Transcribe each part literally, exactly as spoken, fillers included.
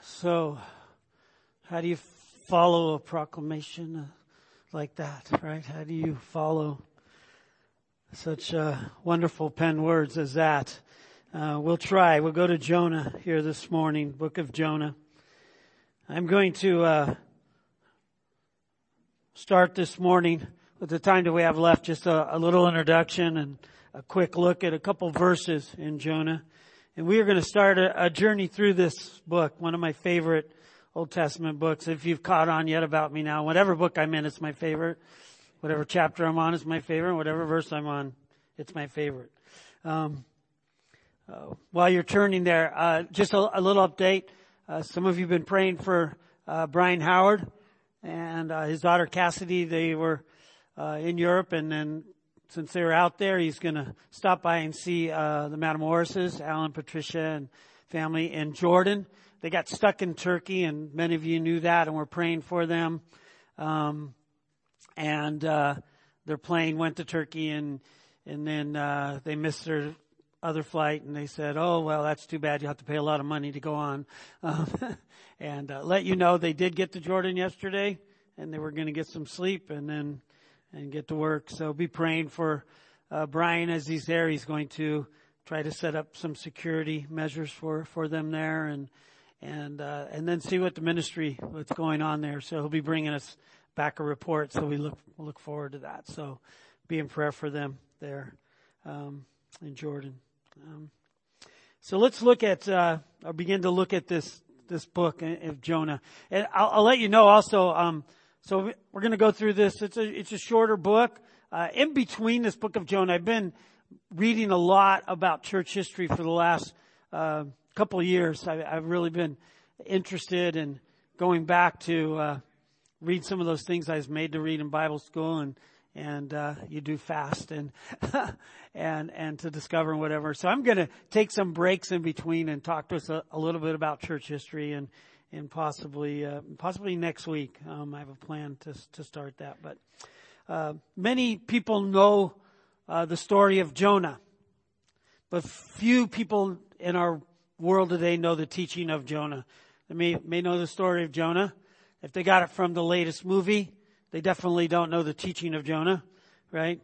So, how do you follow a proclamation like that, right? How do you follow such uh, wonderful pen words as that? Uh, we'll try. We'll go to Jonah here this morning, book of Jonah. I'm going to uh, start this morning with the time that we have left, just a, a little introduction and a quick look at a couple verses in Jonah. And we are going to start a, a journey through this book, one of my favorite Old Testament books. If you've caught on yet about me now, whatever book I'm in, it's my favorite. Whatever chapter I'm on is my favorite. Whatever verse I'm on, it's my favorite. Um, uh, while you're turning there, uh, just a, a little update. Uh, some of you have been praying for uh, Brian Howard and uh, his daughter Cassidy. They were uh, in Europe, and then since they were out there, he's going to stop by and see uh, the Matamoros, Alan, Patricia, and family in Jordan. They got stuck in Turkey, and many of you knew that, and we're praying for them. Um, and uh, their plane went to Turkey, and and then uh, they missed their other flight, and they said, "Oh, well, that's too bad. You have to pay a lot of money to go on." Um, and uh, let you know, they did get to Jordan yesterday, and they were going to get some sleep, and then and get to work. So be praying for uh, Brian as he's there. He's going to try to set up some security measures for, for them there, and and uh, and then see what the ministry, what's going on there. So he'll be bringing us back a report. So we look we'll look forward to that. So be in prayer for them there um, in Jordan. Um, so let's look at uh, or begin to look at this this book of Jonah, and I'll, I'll let you know also. Um, So we're going to go through this. It's a, it's a shorter book. Uh, in between this book of Jonah, I've been reading a lot about church history for the last uh, couple of years. I, I've really been interested in going back to uh, read some of those things I was made to read in Bible school, and and uh, you do fast and and and to discover whatever. So I'm going to take some breaks in between and talk to us a, a little bit about church history, and and possibly uh, possibly next week. Um, I have a plan to to start that. But uh, many people know uh, the story of Jonah, but few people in our world today know the teaching of Jonah. They may may know the story of Jonah. If they got it from the latest movie, they definitely don't know the teaching of Jonah, right?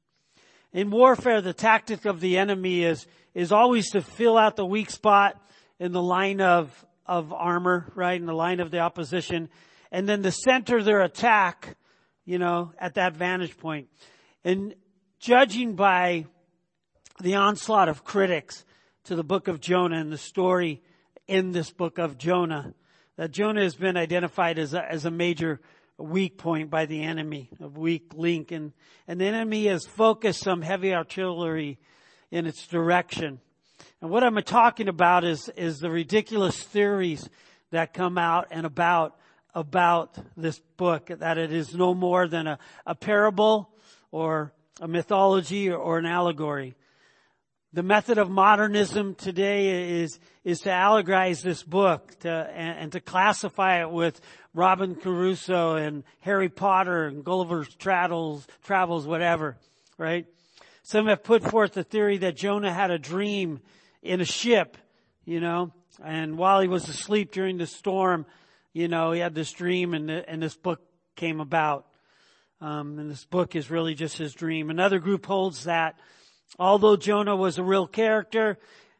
In warfare, the tactic of the enemy is is always to fill out the weak spot in the line of of armor, right, in the line of the opposition, and then to center their attack, you know, at that vantage point. And judging by the onslaught of critics to the book of Jonah and the story in this book of Jonah, that Jonah has been identified as a, as a major weak point by the enemy, a weak link, and, and the enemy has focused some heavy artillery in its direction. And what I'm talking about is, is the ridiculous theories that come out and about, about this book, that it is no more than a, a parable or a mythology or, or an allegory. The method of modernism today is, is to allegorize this book to, and, and to classify it with Robinson Crusoe and Harry Potter and Gulliver's Travels, Travels, whatever, right? Some have put forth the theory that Jonah had a dream in a ship, you know, and while he was asleep during the storm, you know, he had this dream, and, the, and this book came about. Um, and this book is really just his dream. Another group holds that although Jonah was a real character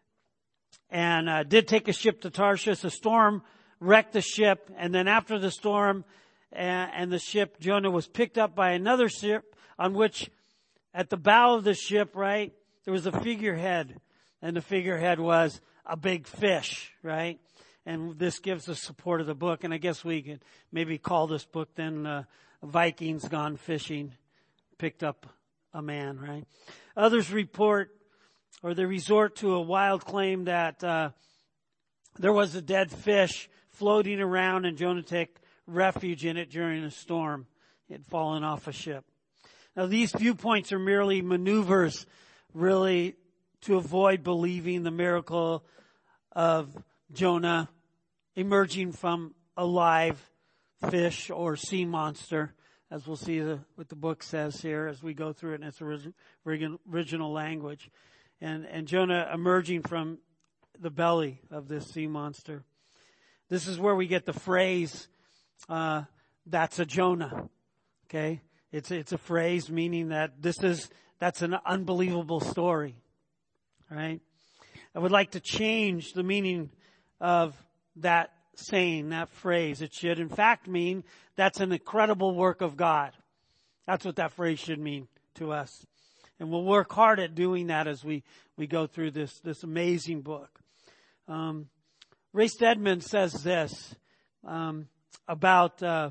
and uh, did take a ship to Tarshish, a storm wrecked the ship, and then after the storm and, and the ship, Jonah was picked up by another ship on which at the bow of the ship, right, there was a figurehead. And the figurehead was a big fish, right? And this gives the support of the book. And I guess we could maybe call this book then uh, Vikings Gone Fishing, Picked Up a Man, right? Others report, or they resort to a wild claim that uh, there was a dead fish floating around and Jonah took refuge in it during a storm. It had fallen off a ship. Now these viewpoints are merely maneuvers, really, to avoid believing the miracle of Jonah emerging from a live fish or sea monster, as we'll see the, what the book says here as we go through it in its original language. And, and Jonah emerging from the belly of this sea monster. This is where we get the phrase, uh, that's a Jonah. Okay? It's, it's a phrase meaning that this is, that's an unbelievable story. All right? I would like to change the meaning of that saying, that phrase. It should in fact mean that's an incredible work of God. That's what that phrase should mean to us. And we'll work hard at doing that as we, we go through this, this amazing book. Um, Ray Stedman says this, um, about, uh,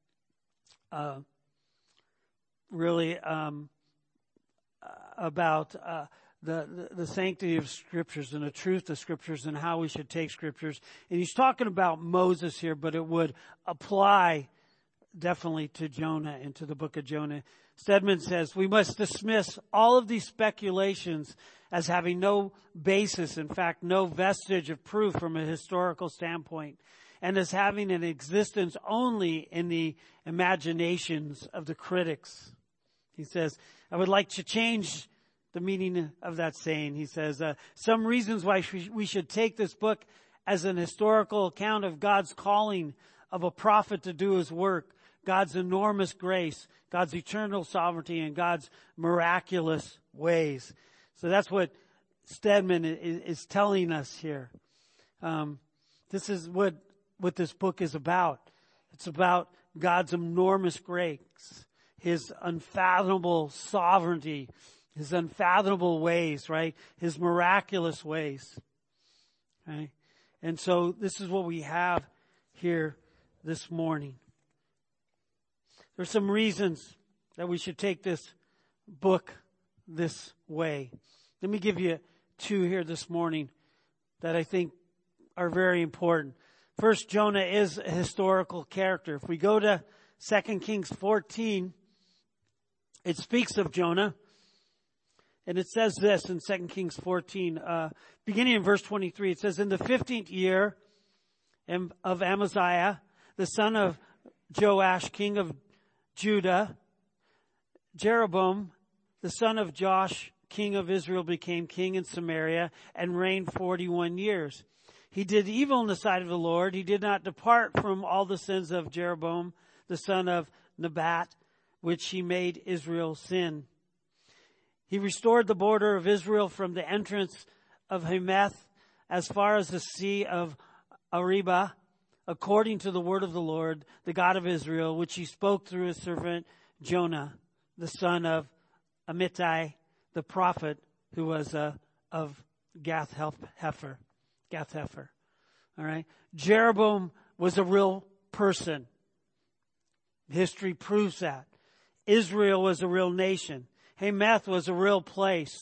uh, really, um, about, uh, The, the, the sanctity of Scriptures and the truth of Scriptures and how we should take Scriptures. And he's talking about Moses here, but it would apply definitely to Jonah and to the book of Jonah. Stedman says, we must dismiss all of these speculations as having no basis, in fact, no vestige of proof from a historical standpoint, and as having an existence only in the imaginations of the critics. He says, I would like to change the meaning of that saying. He says, uh, some reasons why we should take this book as an historical account of God's calling of a prophet to do his work, God's enormous grace, God's eternal sovereignty, and God's miraculous ways. So that's what Stedman is, is telling us here. Um, this is what, what this book is about. It's about God's enormous grace, his unfathomable sovereignty, his unfathomable ways, right? His miraculous ways. Right? And so this is what we have here this morning. There's some reasons that we should take this book this way. Let me give you two here this morning that I think are very important. First, Jonah is a historical character. If we go to Second Kings fourteen, it speaks of Jonah. And it says this in Second Kings fourteen, uh, beginning in verse twenty-three. It says, in the fifteenth year of Amaziah, the son of Joash, king of Judah, Jeroboam, the son of Joash, king of Israel, became king in Samaria and reigned forty-one years. He did evil in the sight of the Lord. He did not depart from all the sins of Jeroboam, the son of Nebat, which he made Israel sin. He restored the border of Israel from the entrance of Hamath as far as the sea of Arabah, according to the word of the Lord, the God of Israel, which he spoke through his servant Jonah, the son of Amittai, the prophet, who was uh, of Gath-Hepher. Gath-Hepher. All right. Jeroboam was a real person. History proves that. Israel was a real nation. Hamath was a real place.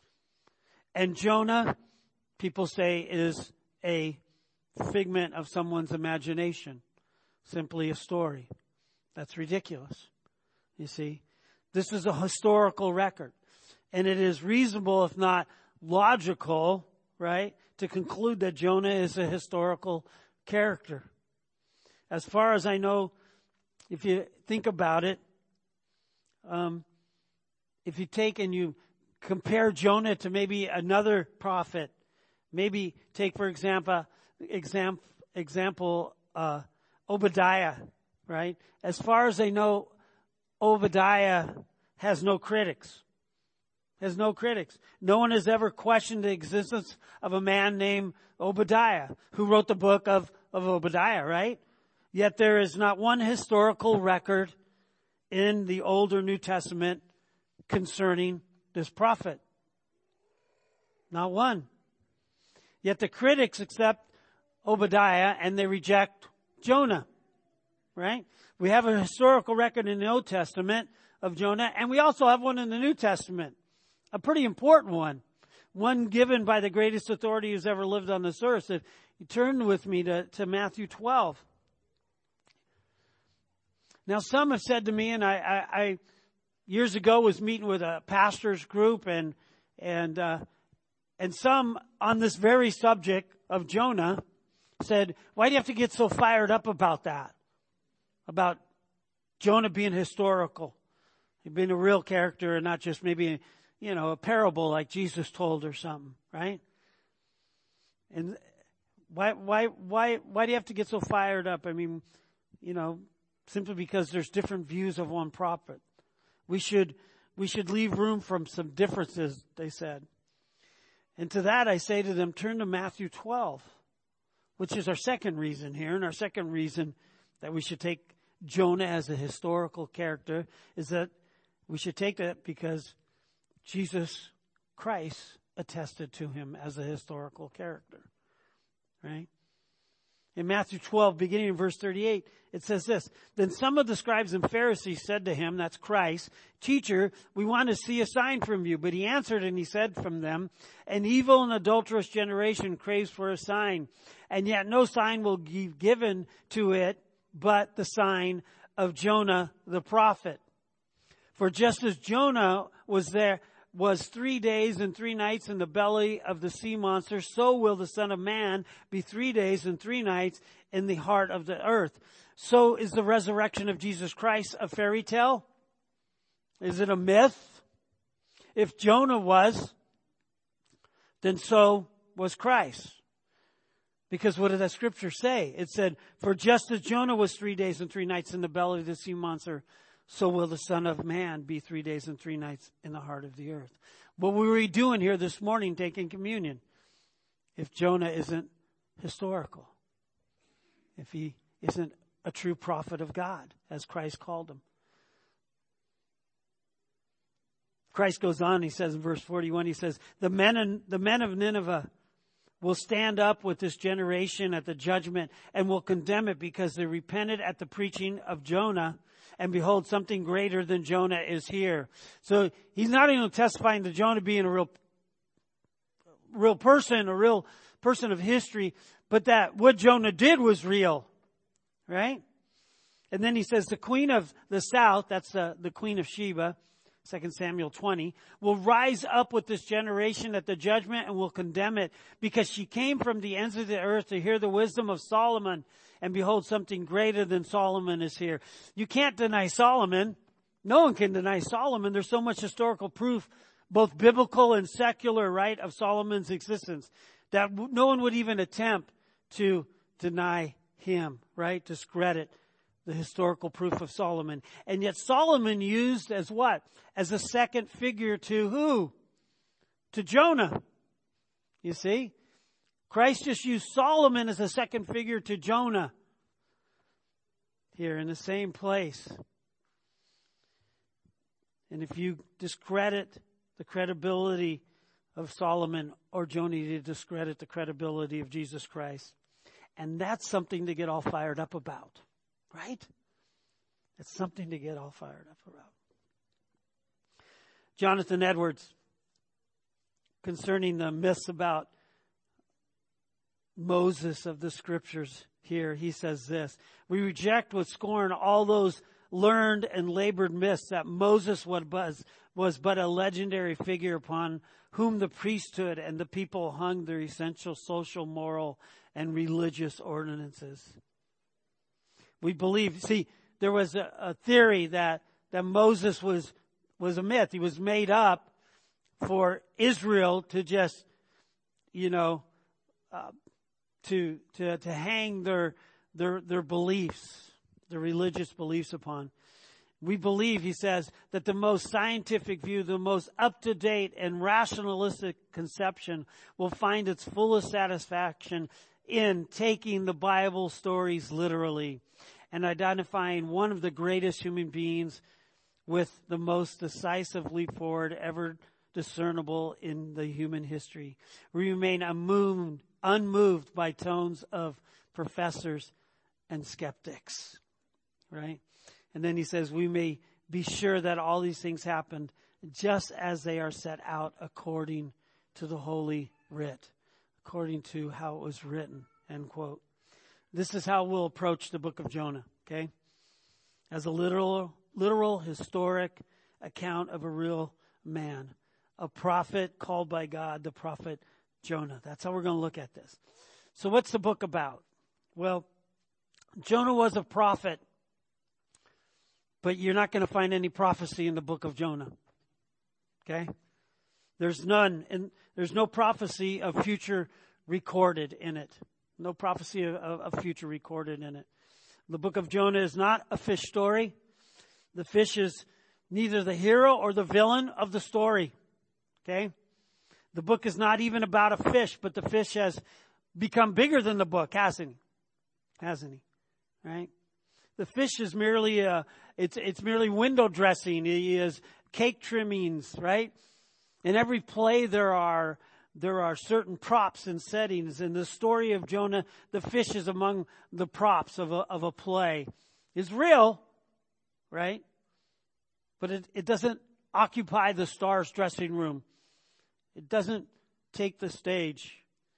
And Jonah, people say, is a figment of someone's imagination. Simply a story. That's ridiculous. You see, this is a historical record. And it is reasonable, if not logical, right, to conclude that Jonah is a historical character. As far as I know, if you think about it, um, if you take and you compare Jonah to maybe another prophet, maybe take, for example, exam, example uh, Obadiah, right? As far as I know, Obadiah has no critics. Has no critics. No one has ever questioned the existence of a man named Obadiah, who wrote the book of, of Obadiah, right? Yet there is not one historical record in the Old or New Testament concerning this prophet. Not one. Yet the critics accept Obadiah and they reject Jonah. Right? We have a historical record in the Old Testament of Jonah, and we also have one in the New Testament. A pretty important one. One given by the greatest authority who's ever lived on this earth. If you turn with me to, to Matthew twelve. Now some have said to me, and I, I, I years ago was meeting with a pastor's group, and and uh, and some on this very subject of Jonah said, why do you have to get so fired up about that? About Jonah being historical, being a real character and not just maybe, you know, a parable like Jesus told or something, right? And Why, why, why, why do you have to get so fired up? I mean, you know, simply because there's different views of one prophet. We should, we should leave room from some differences, they said. And to that I say to them, turn to Matthew twelve, which is our second reason here. And our second reason that we should take Jonah as a historical character is that we should take that because Jesus Christ attested to him as a historical character. Right? In Matthew twelve, beginning in verse thirty-eight, it says this, then some of the scribes and Pharisees said to him, that's Christ, teacher, we want to see a sign from you. But he answered and he said from them, an evil and adulterous generation craves for a sign, and yet no sign will be given to it but the sign of Jonah the prophet. For just as Jonah was there, was three days and three nights in the belly of the sea monster, so will the Son of Man be three days and three nights in the heart of the earth. So is the resurrection of Jesus Christ a fairy tale? Is it a myth? If Jonah was, then so was Christ. Because what did that scripture say? It said, for just as Jonah was three days and three nights in the belly of the sea monster, so will the Son of Man be three days and three nights in the heart of the earth. What were we doing here this morning taking communion? If Jonah isn't historical. If he isn't a true prophet of God, as Christ called him. Christ goes on, he says in verse forty-one, he says, the men, and, the men of Nineveh will stand up with this generation at the judgment and will condemn it because they repented at the preaching of Jonah. And behold, something greater than Jonah is here. So he's not even testifying to Jonah being a real, real person, a real person of history, but that what Jonah did was real. Right? And then he says the queen of the south, that's the, the queen of Sheba, Second Samuel twenty, will rise up with this generation at the judgment and will condemn it because she came from the ends of the earth to hear the wisdom of Solomon. And behold, something greater than Solomon is here. You can't deny Solomon. No one can deny Solomon. There's so much historical proof, both biblical and secular, right, of Solomon's existence, that no one would even attempt to deny him, right, discredit the historical proof of Solomon. And yet Solomon used as what? As a second figure to who? To Jonah. You see? Christ just used Solomon as a second figure to Jonah. Here in the same place. And if you discredit the credibility of Solomon or Jonah, you discredit the credibility of Jesus Christ. And that's something to get all fired up about. Right? It's something to get all fired up about. Jonathan Edwards, concerning the myths about Moses of the scriptures here, he says this, we reject with scorn all those learned and labored myths that Moses was, was but a legendary figure upon whom the priesthood and the people hung their essential social, moral, and religious ordinances. We believe, see, there was a, a theory that, that Moses was, was a myth. He was made up for Israel to just, you know, uh, to, to, to hang their, their, their beliefs, their religious beliefs upon. We believe, he says, that the most scientific view, the most up-to-date and rationalistic conception will find its fullest satisfaction in taking the Bible stories literally and identifying one of the greatest human beings with the most decisive leap forward ever discernible in the human history. We remain unmoved, unmoved by tones of professors and skeptics. Right? And then he says, we may be sure that all these things happened just as they are set out according to the Holy Writ, according to how it was written, end quote. This is how we'll approach the book of Jonah, okay? As a literal, literal, historic account of a real man, a prophet called by God, the prophet Jonah. That's how we're going to look at this. So what's the book about? Well, Jonah was a prophet, but you're not going to find any prophecy in the book of Jonah. Okay? There's none, and there's no prophecy of future recorded in it. No prophecy of, of future recorded in it. The book of Jonah is not a fish story. The fish is neither the hero or the villain of the story. Okay? The book is not even about a fish, but the fish has become bigger than the book, hasn't he? Hasn't he? Right? The fish is merely a, it's, it's merely window dressing. He is cake trimmings, right? In every play there are, there are certain props and settings. In the story of Jonah, the fish is among the props of a, of a play. It's real, right? But it, it doesn't occupy the star's dressing room. It doesn't take the stage.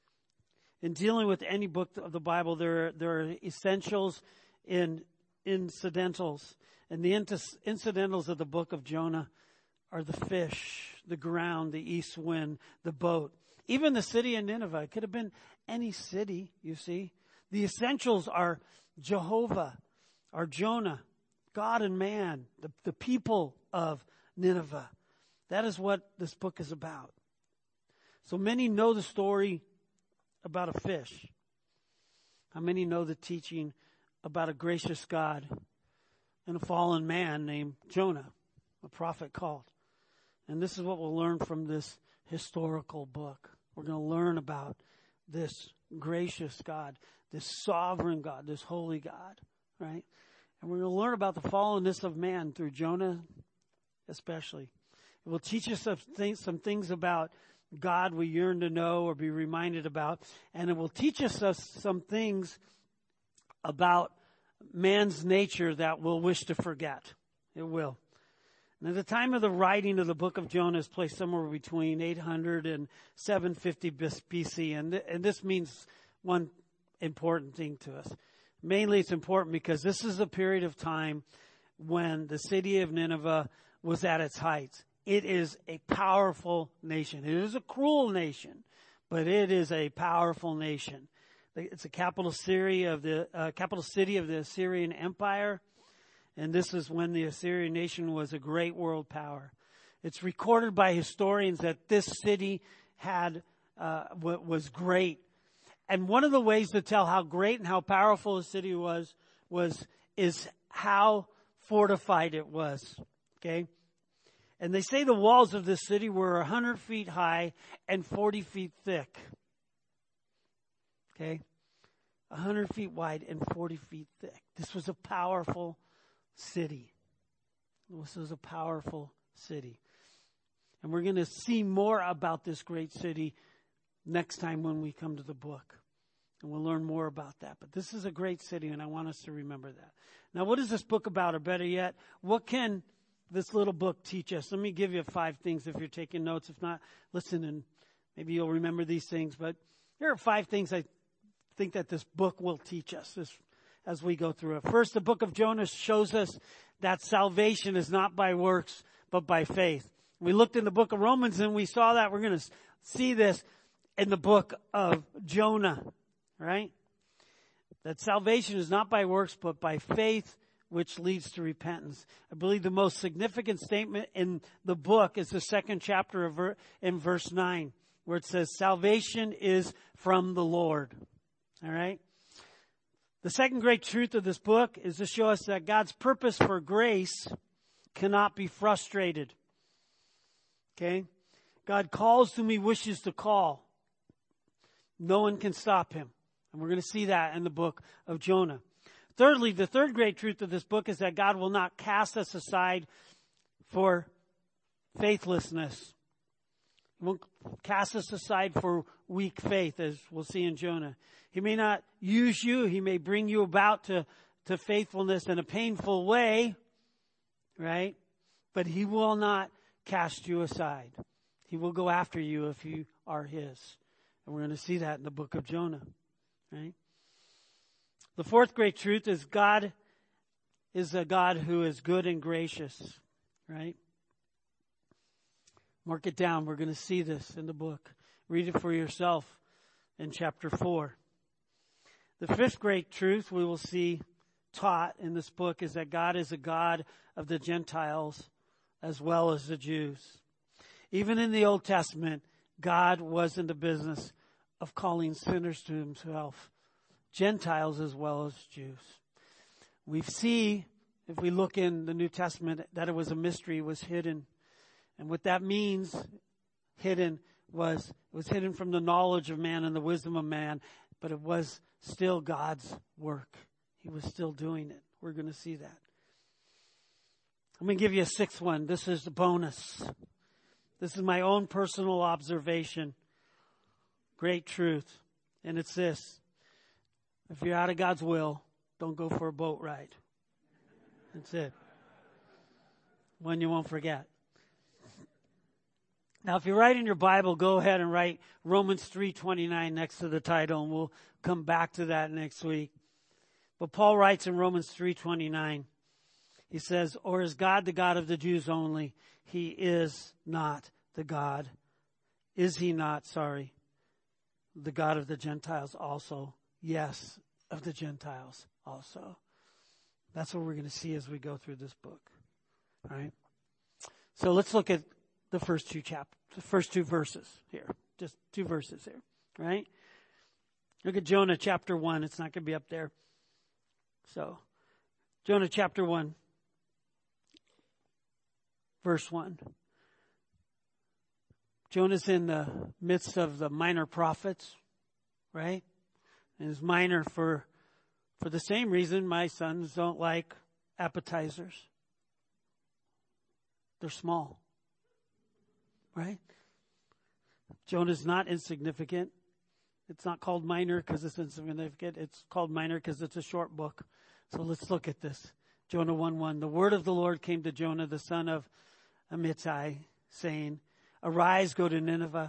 In dealing with any book of the Bible, there, there are essentials and incidentals. And the incidentals of the book of Jonah are the fish, the ground, the east wind, the boat. Even the city of Nineveh. It could have been any city, you see. The essentials are Jehovah, are Jonah, God and man, the, the people of Nineveh. That is what this book is about. So many know the story about a fish. How many know the teaching about a gracious God and a fallen man named Jonah, a prophet called? And this is what we'll learn from this historical book. We're going to learn about this gracious God, this sovereign God, this holy God, right? And we're going to learn about the fallenness of man through Jonah especially. It will teach us some things, some things about God we yearn to know or be reminded about. And it will teach us some things about man's nature that we'll wish to forget. It will. Now, the time of the writing of the book of Jonah is placed somewhere between eight hundred and seven fifty B C. And, th- and this means one important thing to us. Mainly it's important because this is a period of time when the city of Nineveh was at its height. It is a powerful nation. It is a cruel nation, but it is a powerful nation. It's a capital city of the uh, capital city of the Assyrian Empire, and this is when the Assyrian nation was a great world power. It's recorded by historians that this city had uh, was great, and one of the ways to tell how great and how powerful a city was was is how fortified it was. Okay. And they say the walls of this city were one hundred feet high and forty feet thick. Okay? one hundred feet wide and forty feet thick. This was a powerful city. This was a powerful city. And we're going to see more about this great city next time when we come to the book. And we'll learn more about that. But this is a great city, and I want us to remember that. Now, what is this book about? Or better yet, what can this little book teach us? Let me give you five things if you're taking notes. If not, listen and maybe you'll remember these things. But here are five things I think that this book will teach us as, as we go through it. First, the book of Jonah shows us that salvation is not by works, but by faith. We looked in the book of Romans and we saw that. We're going to see this in the book of Jonah, right? That salvation is not by works, but by faith, which leads to repentance. I believe the most significant statement in the book is the second chapter of ver- in verse nine, where it says, salvation is from the Lord. All right? The second great truth of this book is to show us that God's purpose for grace cannot be frustrated. Okay? God calls whom he wishes to call. No one can stop him. And we're going to see that in the book of Jonah. Thirdly, the third great truth of this book is that God will not cast us aside for faithlessness. He won't cast us aside for weak faith, as we'll see in Jonah. He may not use you. He may bring you about to, to faithfulness in a painful way, right? But he will not cast you aside. He will go after you if you are his. And we're going to see that in the book of Jonah, right? The fourth great truth is God is a God who is good and gracious, right? Mark it down. We're going to see this in the book. Read it for yourself in chapter four. The fifth great truth we will see taught in this book is that God is a God of the Gentiles as well as the Jews. Even in the Old Testament, God was in the business of calling sinners to himself Gentiles as well as Jews. We see, if we look in the New Testament, that it was a mystery, it was hidden. And what that means, hidden, was it was hidden from the knowledge of man and the wisdom of man, but it was still God's work. He was still doing it. We're going to see that. I'm going to give you a sixth one. This is the bonus. This is my own personal observation. Great truth. And it's this. If you're out of God's will, don't go for a boat ride. That's it. One you won't forget. Now, if you're writing your Bible, go ahead and write Romans three twenty-nine next to the title, and we'll come back to that next week. But Paul writes in Romans three twenty-nine, he says, or is God the God of the Jews only? He is not the God. Is he not, sorry, the God of the Gentiles also? Yes, of the Gentiles also. That's what we're going to see as we go through this book. All right. So let's look at the first two chapters, the first two verses here. Just two verses here. Right? Look at Jonah chapter one. It's not going to be up there. So, Jonah chapter one, verse one. Jonah's in the midst of the minor prophets, right? And it's minor for, for the same reason my sons don't like appetizers. They're small, right? Jonah's not insignificant. It's not called minor because it's insignificant. It's called minor because it's a short book. So let's look at this. Jonah one one. The word of the Lord came to Jonah, the son of Amittai, saying, arise, go to Nineveh,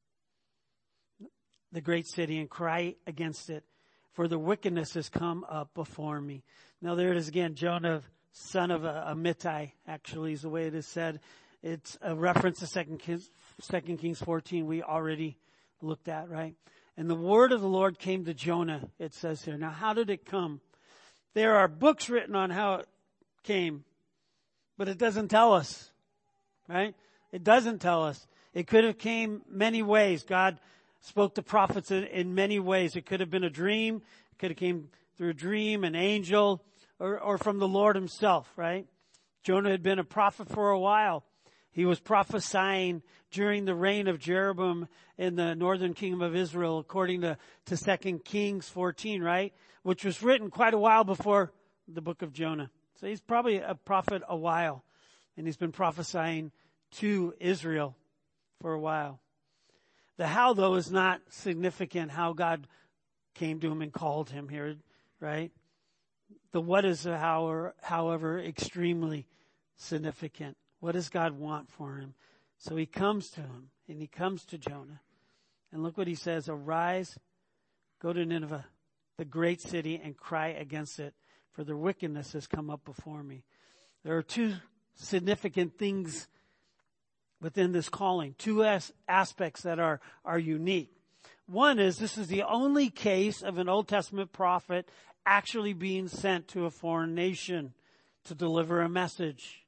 the great city, and cry against it, for the wickedness has come up before me. Now there it is again, Jonah, son of Amittai, actually is the way it is said. It's a reference to Second Kings, Second Kings fourteen we already looked at, right? And the word of the Lord came to Jonah, it says here. Now, how did it come? There are books written on how it came, but it doesn't tell us, right? It doesn't tell us. It could have came many ways. God spoke to prophets in, in many ways. It could have been a dream. It could have came through a dream, an angel, or, or from the Lord himself, right? Jonah had been a prophet for a while. He was prophesying during the reign of Jeroboam in the northern kingdom of Israel, according to, to Second Kings fourteen, right? Which was written quite a while before the book of Jonah. So he's probably a prophet a while. And he's been prophesying to Israel for a while. The how, though, is not significant, how God came to him and called him here, right? The what is, however, however extremely significant. What does God want for him? So he comes to him, and he comes to Jonah. And look what he says, arise, go to Nineveh, the great city, and cry against it, for their wickedness has come up before me. There are two significant things within this calling, two as- aspects that are, are unique. One is this is the only case of an Old Testament prophet actually being sent to a foreign nation to deliver a message,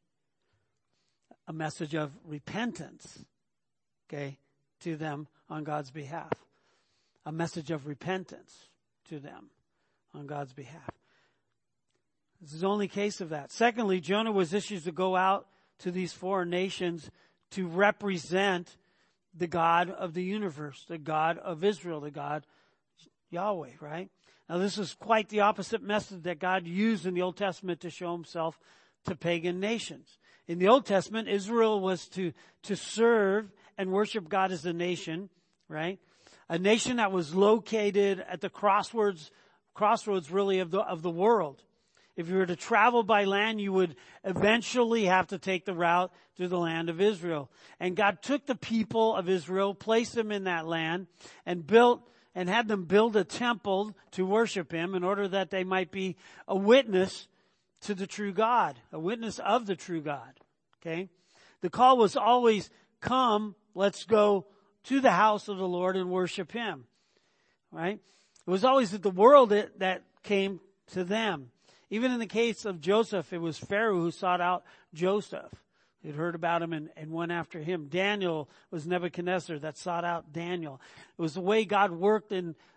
a message of repentance, okay, to them on God's behalf. A message of repentance to them on God's behalf. This is the only case of that. Secondly, Jonah was issued to go out to these foreign nations to represent the God of the universe, the God of Israel, the God Yahweh, right? Now this is quite the opposite method that God used in the Old Testament to show himself to pagan nations. In the Old Testament, Israel was to, to serve and worship God as a nation, right? A nation that was located at the crossroads, crossroads really of the, of the world. If you were to travel by land, you would eventually have to take the route through the land of Israel. And God took the people of Israel, placed them in that land, and built and had them build a temple to worship him in order that they might be a witness to the true God, a witness of the true God. Okay? The call was always, come, let's go to the house of the Lord and worship him. Right? It was always that the world that, that came to them. Even in the case of Joseph, it was Pharaoh who sought out Joseph. He'd heard about him and, and went after him. Daniel was Nebuchadnezzar that sought out Daniel. It was the way God worked in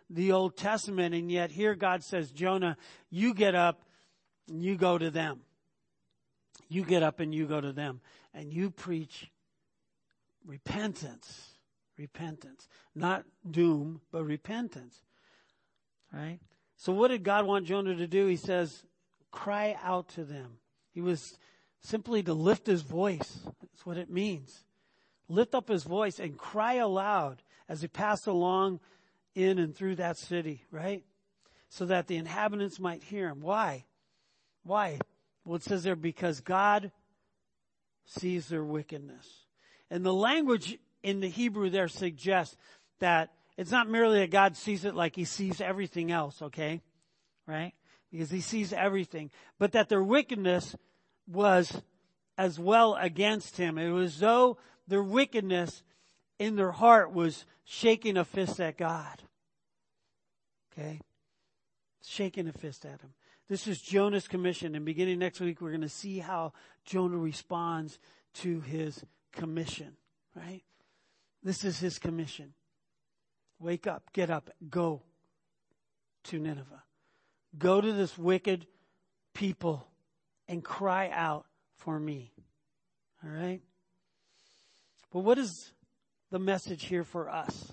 the Old Testament. And yet here God says, Jonah, you get up and you go to them. You get up and you go to them. And you preach repentance. Repentance. Not doom, but repentance. Right? So what did God want Jonah to do? He says, cry out to them. He was simply to lift his voice. That's what it means. Lift up his voice and cry aloud as he passed along in and through that city, right? So that the inhabitants might hear him. Why? Why? Well, it says there, because God sees their wickedness. And the language in the Hebrew there suggests that it's not merely that God sees it like he sees everything else, okay? Right? Because he sees everything. But that their wickedness was as well against him. It was as though their wickedness in their heart was shaking a fist at God. Okay? Shaking a fist at him. This is Jonah's commission. And beginning next week, we're going to see how Jonah responds to his commission. Right? This is his commission. Wake up, get up, go to Nineveh. Go to this wicked people and cry out for me. All right? But what is the message here for us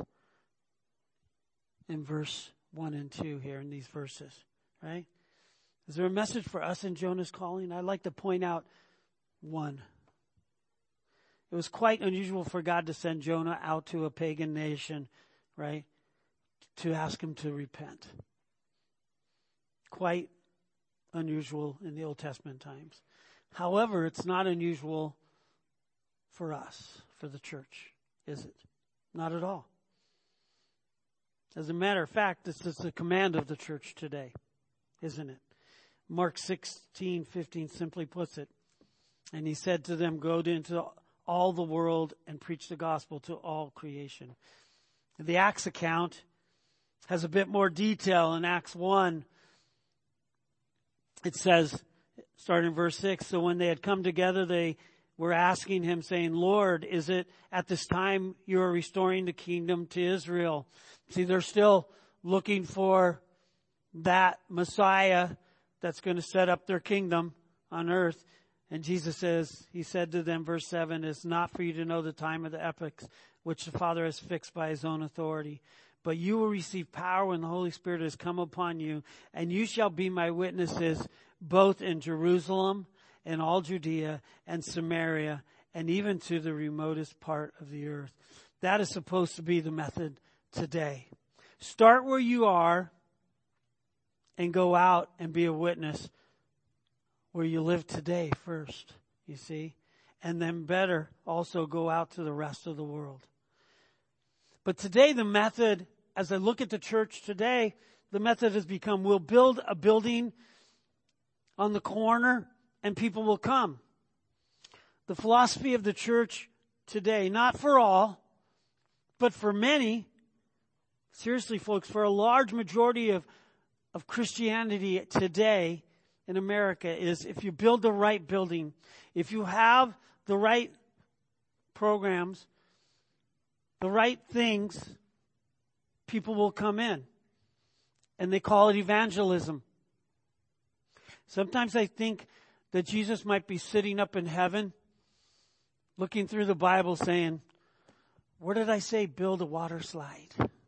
in verse one and two here in these verses? Right? Is there a message for us in Jonah's calling? I'd like to point out one. It was quite unusual for God to send Jonah out to a pagan nation, right, to ask him to repent. Quite unusual in the Old Testament times. However, it's not unusual for us, for the church, is it? Not at all. As a matter of fact, this is the command of the church today, isn't it? Mark sixteen fifteen simply puts it. And he said to them, go into all the world and preach the gospel to all creation. The Acts account has a bit more detail. In Acts one, it says, starting in verse six, so when they had come together, they were asking him, saying, Lord, is it at this time you are restoring the kingdom to Israel? See, they're still looking for that Messiah that's going to set up their kingdom on earth. And Jesus says, he said to them, verse seven, it's not for you to know the time of the epochs which the Father has fixed by his own authority. But you will receive power when the Holy Spirit has come upon you, and you shall be my witnesses both in Jerusalem and all Judea and Samaria and even to the remotest part of the earth. That is supposed to be the method today. Start where you are and go out and be a witness where you live today first, you see. And then better also go out to the rest of the world. But today the method, as I look at the church today, the method has become we'll build a building on the corner and people will come. The philosophy of the church today, not for all, but for many, seriously folks, for a large majority of, of Christianity today in America is if you build the right building, if you have the right programs, the right things, people will come in. And they call it evangelism. Sometimes I think that Jesus might be sitting up in heaven, looking through the Bible saying, where did I say build a water slide?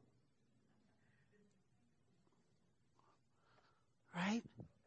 Right?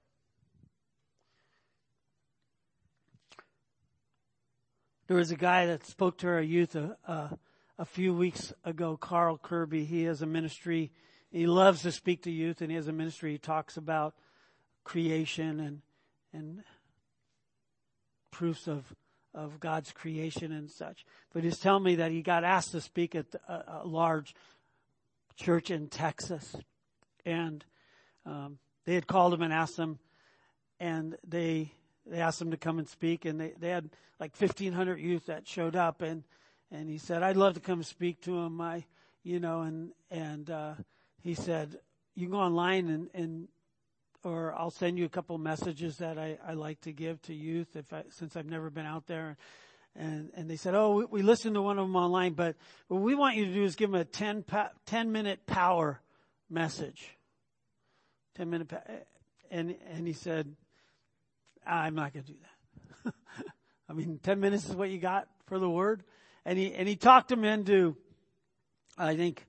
There was a guy that spoke to our youth a, a, a few weeks ago, Carl Kirby. He has a ministry. He loves to speak to youth, and he has a ministry. He talks about creation and and proofs of, of God's creation and such. But he's telling me that he got asked to speak at a, a large church in Texas. And um, they had called him and asked him, and they they asked him to come and speak. And they, they had like fifteen hundred youth that showed up. And, and he said, I'd love to come speak to him. I, you know, and, and uh, he said, you can go online and, and or I'll send you a couple of messages that I, I like to give to youth if I, since I've never been out there. And, and they said, oh, we, we listened to one of them online, but what we want you to do is give them a ten, ten minute power message. Ten minute, pa- and, and he said, I'm not going to do that. I mean, ten minutes is what you got for the word. And he, and he talked him into, I think,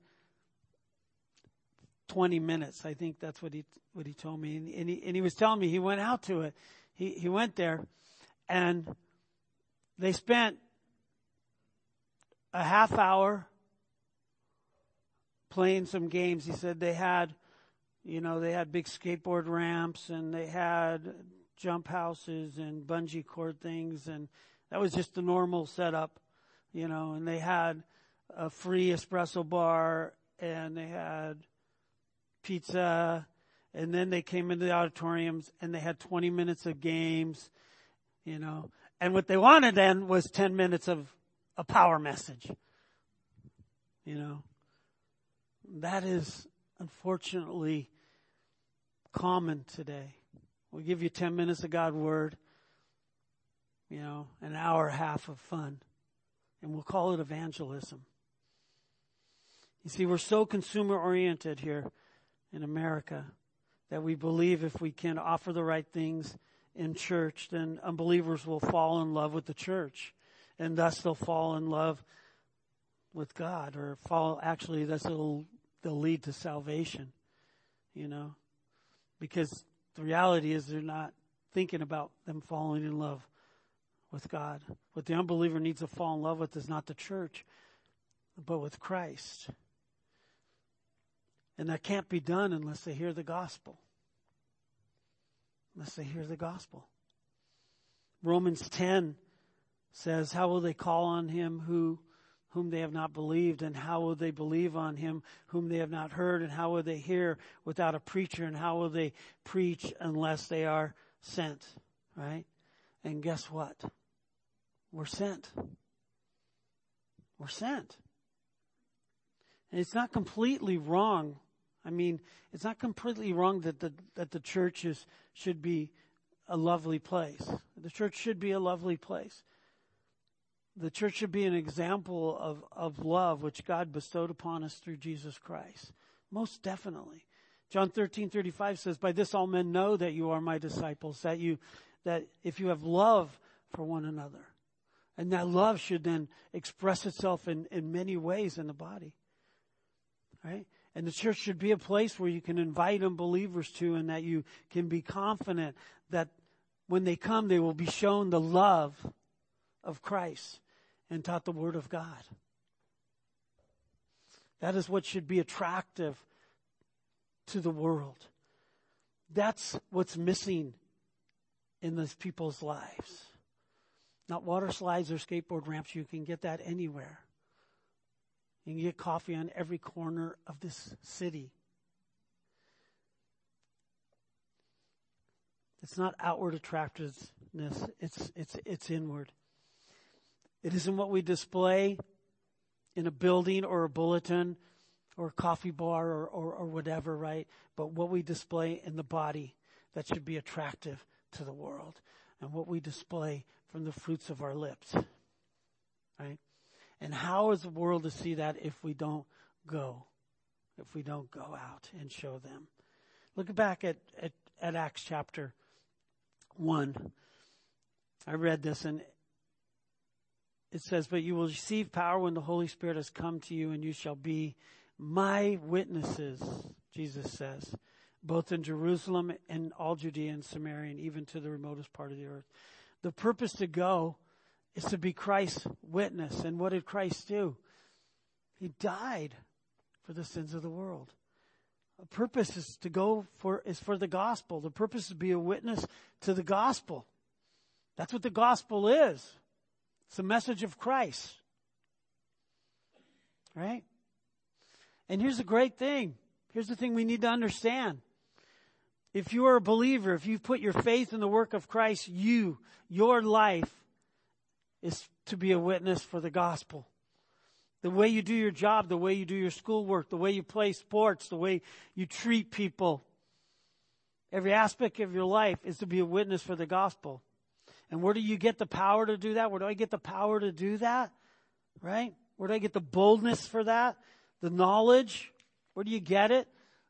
twenty minutes. I think that's what he, what he told me. And, and he, and he was telling me he went out to it. He, he went there and they spent a half hour playing some games. He said they had, you know, they had big skateboard ramps and they had jump houses and bungee cord things, and that was just the normal setup, you know, and they had a free espresso bar and they had pizza, and then they came into the auditoriums and they had twenty minutes of games, you know, and what they wanted then was ten minutes of a power message, you know. That is unfortunately common today. We'll give you ten minutes of God's word, you know, an hour and a half of fun, and we'll call it evangelism. You see, we're so consumer oriented here in America that we believe if we can offer the right things in church, then unbelievers will fall in love with the church, and thus they'll fall in love with God, or fall, actually, that's it'll, they'll lead to salvation, you know, because the reality is they're not thinking about them falling in love with God. What the unbeliever needs to fall in love with is not the church, but with Christ. And that can't be done unless they hear the gospel. Unless they hear the gospel. Romans ten says, how will they call on him who whom they have not believed, and how will they believe on him whom they have not heard, and how will they hear without a preacher, and how will they preach unless they are sent, right? And guess what? We're sent. We're sent. And it's not completely wrong. I mean, it's not completely wrong that the that the church is, should be a lovely place. The church should be a lovely place. The church should be an example of, of love which God bestowed upon us through Jesus Christ. Most definitely. John thirteen thirty-five says, by this all men know that you are my disciples, that you, that if you have love for one another. And that love should then express itself in, in many ways in the body. Right? And the church should be a place where you can invite unbelievers to, and that you can be confident that when they come, they will be shown the love of Christ and taught the Word of God. That is what should be attractive to the world. That's what's missing in those people's lives. Not water slides or skateboard ramps. You can get that anywhere. You can get coffee on every corner of this city. It's not outward attractiveness. It's, it's, it's inward. It isn't what we display in a building or a bulletin or a coffee bar or, or, or whatever, right? But what we display in the body that should be attractive to the world, and what we display from the fruits of our lips, right? And how is the world to see that if we don't go, if we don't go out and show them? Look back at, at, at Acts chapter one. I read this, and it says, but you will receive power when the Holy Spirit has come to you, and you shall be my witnesses, Jesus says, both in Jerusalem and all Judea and Samaria, and even to the remotest part of the earth. The purpose to go is to be Christ's witness. And what did Christ do? He died for the sins of the world. The purpose is to go for, is for the gospel. The purpose is to be a witness to the gospel. That's what the gospel is. It's the message of Christ. Right? And here's the great thing. Here's the thing we need to understand. If you are a believer, if you've put your faith in the work of Christ, you, your life is to be a witness for the gospel. The way you do your job, the way you do your schoolwork, the way you play sports, the way you treat people. Every aspect of your life is to be a witness for the gospel. And where do you get the power to do that? Where do I get the power to do that? Right? Where do I get the boldness for that? The knowledge? Where do you get it?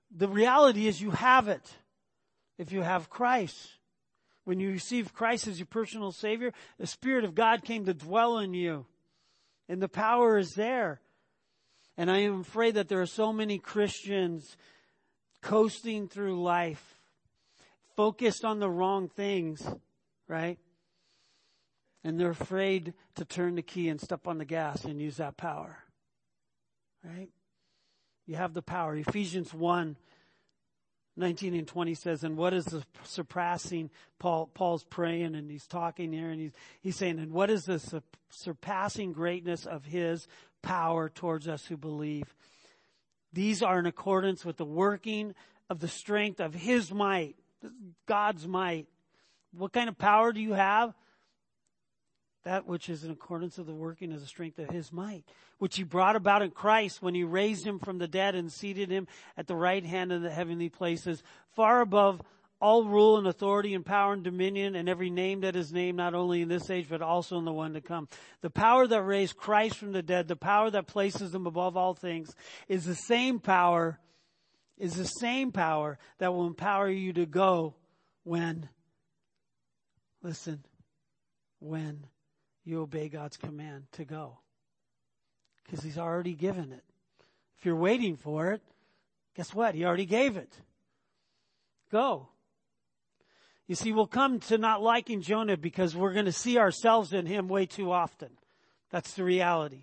the reality is you have it if you have Christ. When you receive Christ as your personal Savior, the Spirit of God came to dwell in you. And the power is there. And I am afraid that there are so many Christians coasting through life, focused on the wrong things, right? And they're afraid to turn the key and step on the gas and use that power, right? You have the power. Ephesians one, nineteen and twenty says, and what is the surpassing, Paul, Paul's praying and he's talking here and he's, he's saying, and what is the su- surpassing greatness of his power towards us who believe? These are in accordance with the working of the strength of his might, God's might. What kind of power do you have? That which is in accordance with the working of the strength of his might, which he brought about in Christ when he raised him from the dead and seated him at the right hand of the heavenly places, far above all rule and authority and power and dominion and every name that is named, not only in this age, but also in the one to come. The power that raised Christ from the dead, the power that places him above all things, is the same power, is the same power that will empower you to go when, listen, when you obey God's command to go. Because he's already given it. If you're waiting for it, guess what? He already gave it. Go. You see, we'll come to not liking Jonah because we're going to see ourselves in him way too often. That's the reality.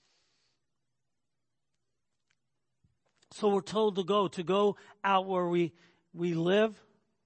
So we're told to go, to go out where we, we live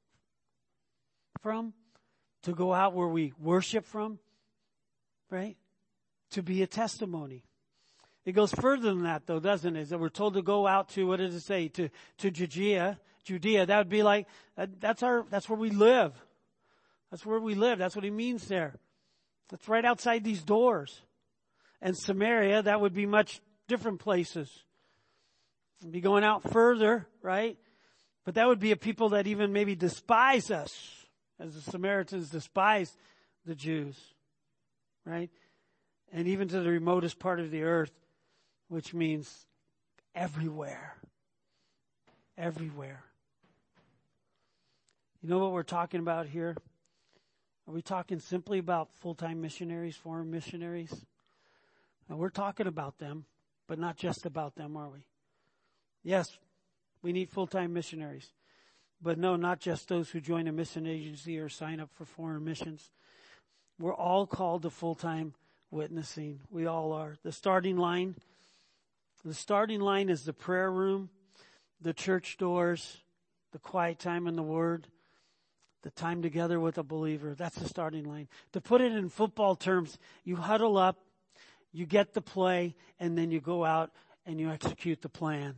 from, to go out where we worship from, right? To be a testimony. It goes further than that, though, doesn't it? That we're told to go out to, what does it say? To, to Judea, Judea. That would be like, that's our, that's where we live. That's where we live. That's what he means there. That's right outside these doors. And Samaria, that would be much different places. We'd be going out further, right? But that would be a people that even maybe despise us, as the Samaritans despised the Jews. Right? And even to the remotest part of the earth, which means everywhere. Everywhere. You know what we're talking about here? Are we talking simply about full-time missionaries, foreign missionaries? And we're talking about them, but not just about them, are we? Yes, we need full-time missionaries. But no, not just those who join a mission agency or sign up for foreign missions. We're all called to full-time witnessing. We all are. The starting line, the starting line is the prayer room, the church doors, the quiet time in the Word, the time together with a believer. That's the starting line. To put it in football terms, you huddle up, you get the play, and then you go out and you execute the plan.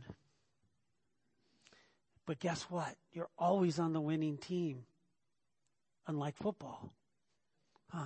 But guess what? You're always on the winning team, unlike football. Huh.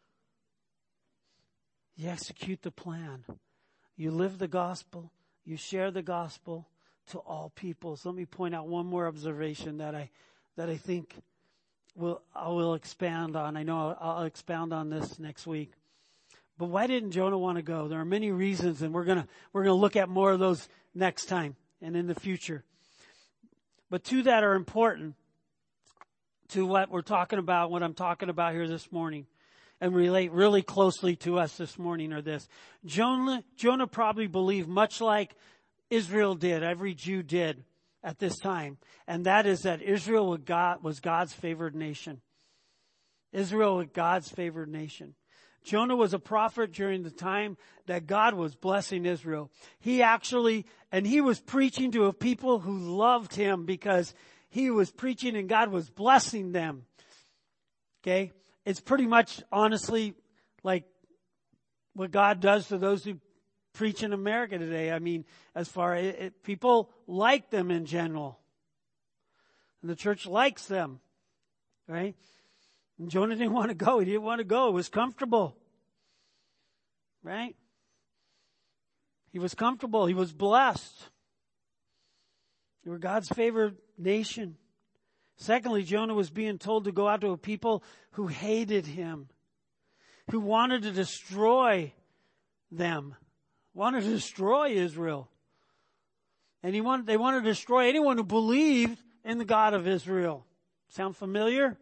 You execute the plan. You live the gospel. You share the gospel to all people. So let me point out one more observation that I that I think will I will expand on. I know I'll, I'll expound on this next week. But why didn't Jonah want to go? There are many reasons, and we're gonna we're gonna look at more of those next time and in the future. But two that are important to what we're talking about, what I'm talking about here this morning, and relate really closely to us this morning are this. Jonah, Jonah probably believed, much like Israel did, every Jew did at this time, and that is that Israel was God's favored nation. Israel was God's favored nation. Jonah was a prophet during the time that God was blessing Israel. He actually, and he was preaching to a people who loved him because he was preaching and God was blessing them. Okay? It's pretty much, honestly, like what God does to those who preach in America today. I mean, as far as it, people like them in general. And the church likes them. Right? And Jonah didn't want to go. He didn't want to go. It was comfortable. Right? He was comfortable. He was blessed. They were God's favored nation. Secondly, Jonah was being told to go out to a people who hated him, who wanted to destroy them, wanted to destroy Israel. And he wanted, they want to destroy anyone who believed in the God of Israel. Sound familiar?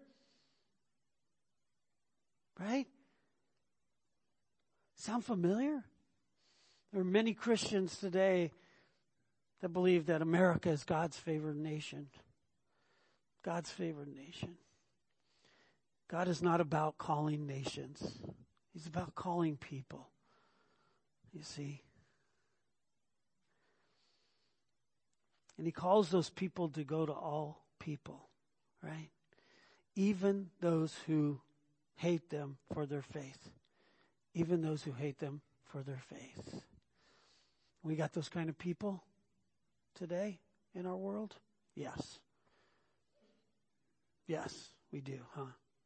Right? Sound familiar? There are many Christians today that believe that America is God's favored nation. God's favored nation. God is not about calling nations. He's about calling people. You see? And he calls those people to go to all people, right? Even those who hate them for their faith. Even those who hate them for their faith. We got those kind of people today in our world? Yes. Yes, we do, huh?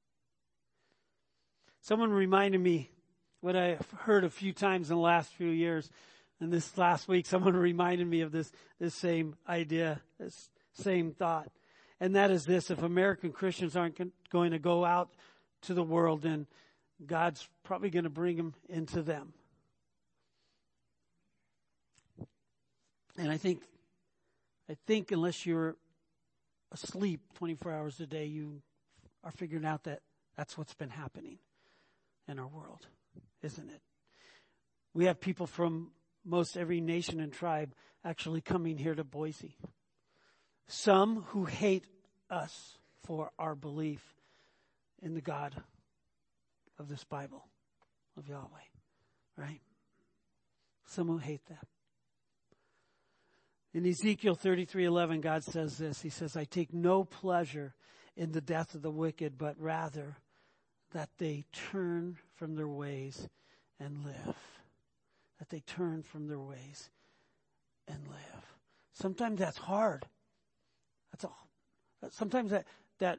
Someone reminded me what I've heard a few times in the last few years. And this last week, someone reminded me of this, this same idea, this same thought. And that is this: if American Christians aren't going to go out to the world, then God's probably going to bring them into them. And I think, I think unless you're asleep twenty-four hours a day, you are figuring out that that's what's been happening in our world, isn't it? We have people from most every nation and tribe actually coming here to Boise. Some who hate us for our belief in the God of this Bible, of Yahweh, right? Some who hate that. In Ezekiel thirty-three eleven, God says this. He says, I take no pleasure in the death of the wicked, but rather that they turn from their ways and live. That they turn from their ways and live. Sometimes that's hard. That's all. Sometimes that that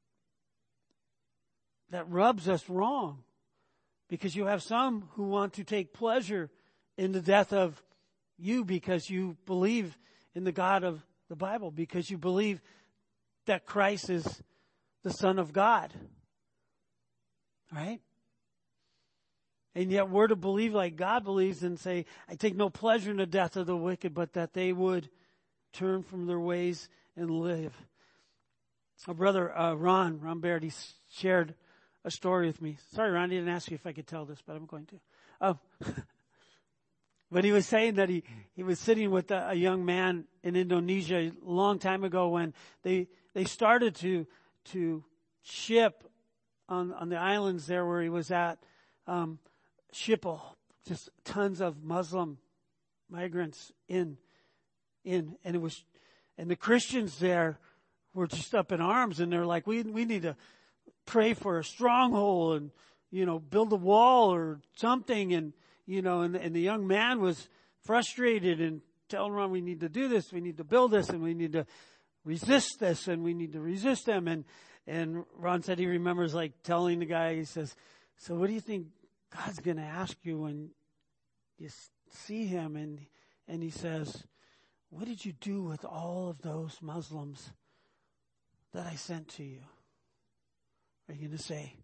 that rubs us wrong, because you have some who want to take pleasure in the death of you because you believe in the God of the Bible, because you believe that Christ is the Son of God. Right? And yet we're to believe like God believes and say, I take no pleasure in the death of the wicked, but that they would turn from their ways and live. Our brother uh, Ron, Ron Baird, he shared a story with me. Sorry, Ron, I didn't ask you if I could tell this, but I'm going to. Um, but he was saying that he, he was sitting with a, a young man in Indonesia a long time ago when they they started to to ship on, on the islands there where he was at, um, ship a, just tons of Muslim migrants in, in, and it was, and the Christians there were just up in arms, and they're like, we, we need to pray for a stronghold and, you know, build a wall or something. And, you know, and, and the young man was frustrated and telling Ron, we need to do this, we need to build this, and we need to resist this, and we need to resist them. And, and Ron said he remembers like telling the guy, he says, so what do you think God's going to ask you when you see him? And, and he says, what did you do with all of those Muslims that I sent to you? Are you going to say,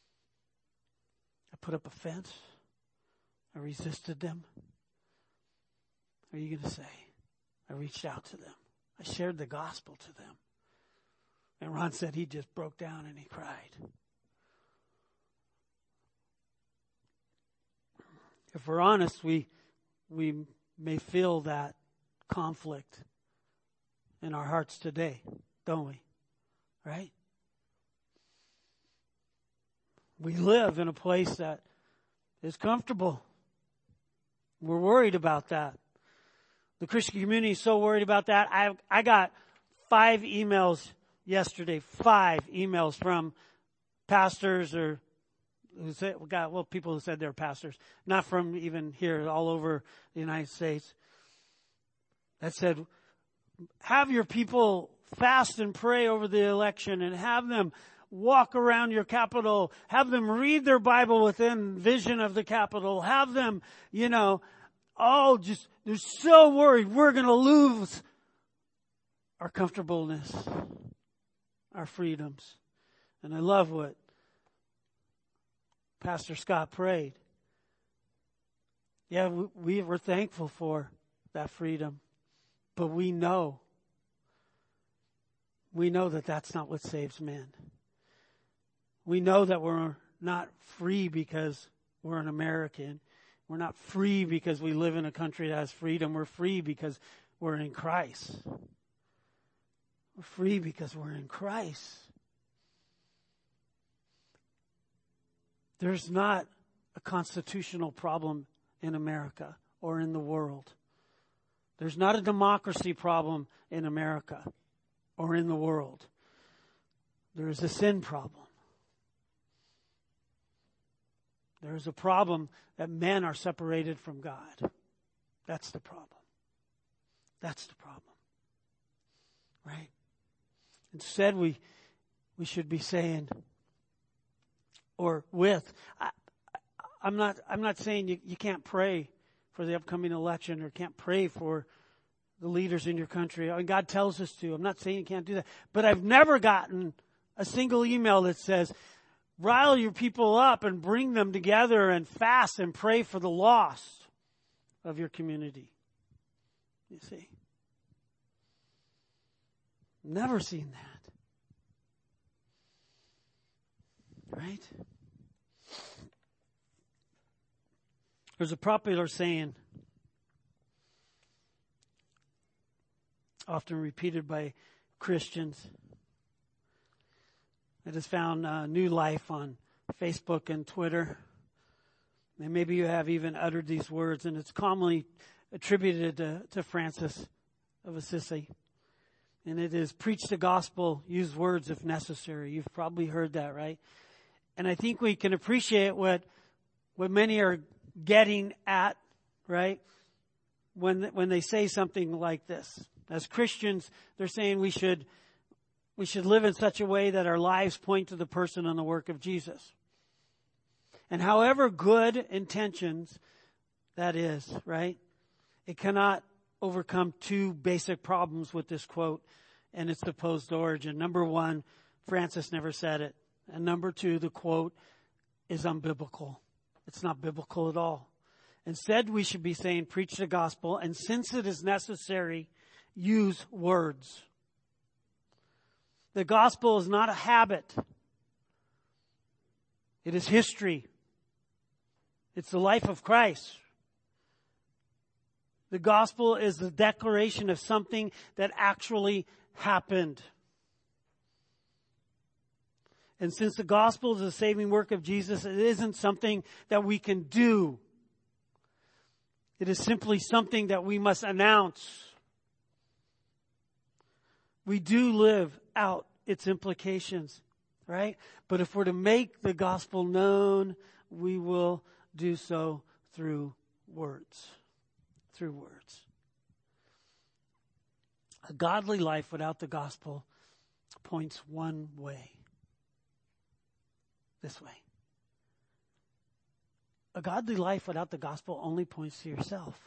I put up a fence, I resisted them? Or are you going to say, I reached out to them, I shared the gospel to them? And Ron said he just broke down and he cried. If we're honest, we we may feel that conflict in our hearts today, don't we? Right? We live in a place that is comfortable. We're worried about that. The Christian community is so worried about that. I I got five emails yesterday, five emails from pastors or who said, we got, well, people who said they're pastors, not from even here, all over the United States, that said, have your people fast and pray over the election and have them walk around your capital, have them read their Bible within vision of the capital, have them, you know, all just, they're so worried we're going to lose our comfortableness, our freedoms. And I love what Pastor Scott prayed. Yeah, we, we were thankful for that freedom, But we know, we know that that's not what saves men. We know that we're not free because we're an American. We're not free because we live in a country that has freedom. We're free because we're in Christ. We're free because we're in Christ. There's not a constitutional problem in America or in the world. There's not a democracy problem in America or in the world. There is a sin problem. There is a problem that men are separated from God. That's the problem. That's the problem. Right? Instead, we we should be saying, or with, I, I'm not I'm not saying you, you can't pray for the upcoming election or can't pray for the leaders in your country. I mean, God tells us to. I'm not saying you can't do that. But I've never gotten a single email that says, rile your people up and bring them together and fast and pray for the lost of your community. You see? Never seen that. Right? There's a popular saying, often repeated by Christians, that has found uh, new life on Facebook and Twitter. And maybe you have even uttered these words, and it's commonly attributed to, to Francis of Assisi. And it is, preach the gospel, use words if necessary. You've probably heard that, right? And I think we can appreciate what what many are getting at, right? When when they say something like this. As Christians, they're saying we should we should live in such a way that our lives point to the person and the work of Jesus. And however good intentions that is, right? It cannot overcome two basic problems with this quote and its supposed origin. Number one, Francis never said it. And number two, the quote is unbiblical. It's not biblical at all. Instead, we should be saying, preach the gospel, and since it is necessary, use words. The gospel is not a habit. It is history. It's the life of Christ. The gospel is the declaration of something that actually happened. And since the gospel is the saving work of Jesus, it isn't something that we can do. It is simply something that we must announce. We do live out its implications, right? But if we're to make the gospel known, we will do so through words. Through words. A godly life without the gospel points one way. This way. A godly life without the gospel only points to yourself.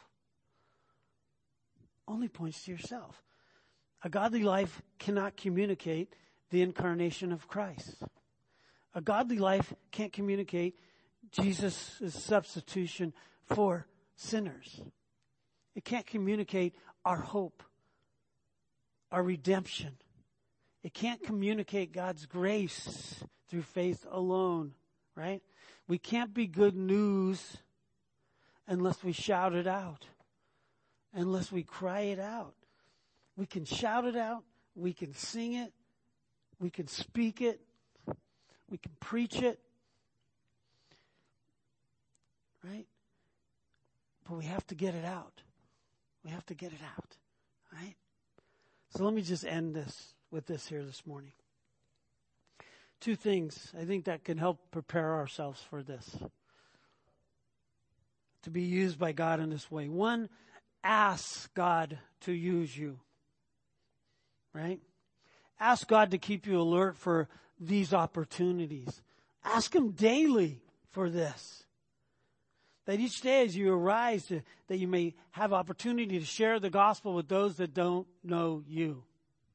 Only points to yourself. A godly life cannot communicate the incarnation of Christ. A godly life can't communicate Jesus' substitution for sinners. It can't communicate our hope, our redemption. It can't communicate God's grace through faith alone, right? We can't be good news unless we shout it out, unless we cry it out. We can shout it out, we can sing it, we can speak it, we can preach it, right? But we have to get it out. We have to get it out, right? So let me just end this with this here this morning. Two things I think that can help prepare ourselves for this. To be used by God in this way. One, ask God to use you. Right? Ask God to keep you alert for these opportunities. Ask Him daily for this. That each day as you arise, to, that you may have opportunity to share the gospel with those that don't know you.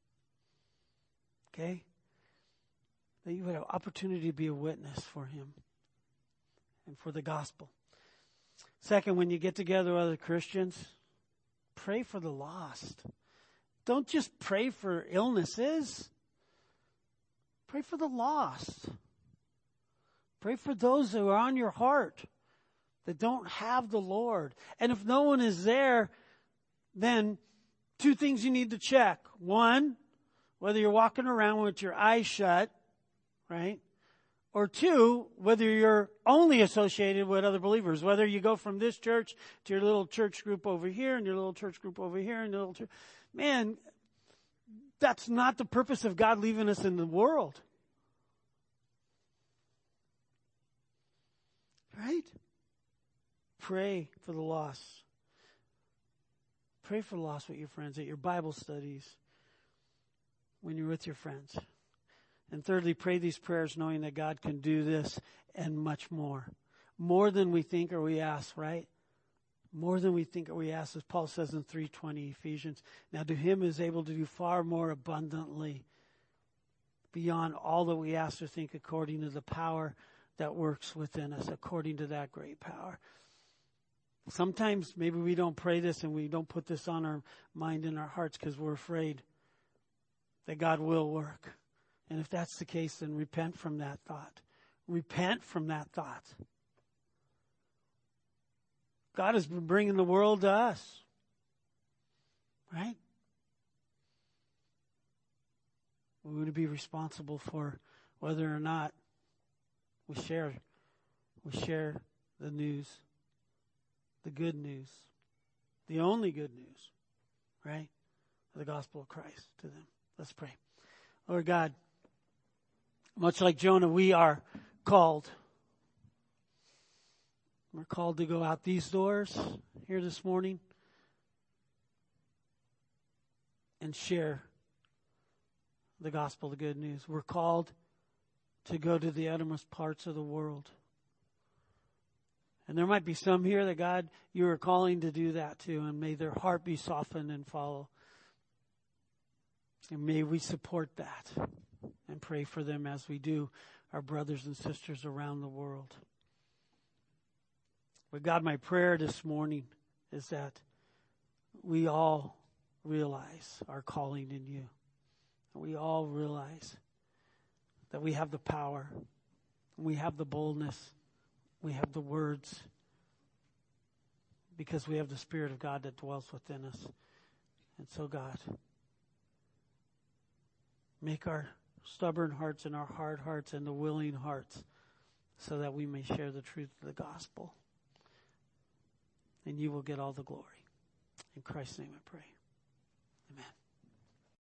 Okay? That you would have opportunity to be a witness for Him and for the gospel. Second, when you get together with other Christians, pray for the lost. don't just pray for illnesses. Pray for the lost. Pray for those who are on your heart that don't have the Lord. And if no one is there, then two things you need to check. One, whether you're walking around with your eyes shut, right? Or two, whether you're only associated with other believers, whether you go from this church to your little church group over here and your little church group over here and your little church. Man, that's not the purpose of God leaving us in the world. Right? Pray for the lost. Pray for the lost with your friends at your Bible studies, when you're with your friends. And thirdly, pray these prayers knowing that God can do this and much more. More than we think or we ask, right? More than we think or we ask, as Paul says in three twenty Ephesians. Now to him is able to do far more abundantly beyond all that we ask or think, according to the power that works within us, according to that great power. Sometimes maybe we don't pray this and we don't put this on our mind and our hearts because we're afraid that God will work. And if that's the case, then repent from that thought. Repent from that thought. God has been bringing the world to us. Right? We would be responsible for whether or not we share, we share the news, the good news, the only good news, right? The gospel of Christ to them. Let's pray. Lord God, much like Jonah, we are called. We're called to go out these doors here this morning and share the gospel, the good news. We're called to go to the uttermost parts of the world. And there might be some here that, God, you are calling to do that too, and may their heart be softened and follow. And may we support that and pray for them as we do our brothers and sisters around the world. But God, my prayer this morning is that we all realize our calling in you. We all realize that we have the power, we have the boldness, we have the words, because we have the Spirit of God that dwells within us. And so, God, make our stubborn hearts and our hard hearts and the willing hearts so that we may share the truth of the gospel. And you will get all the glory. In Christ's name I pray. Amen.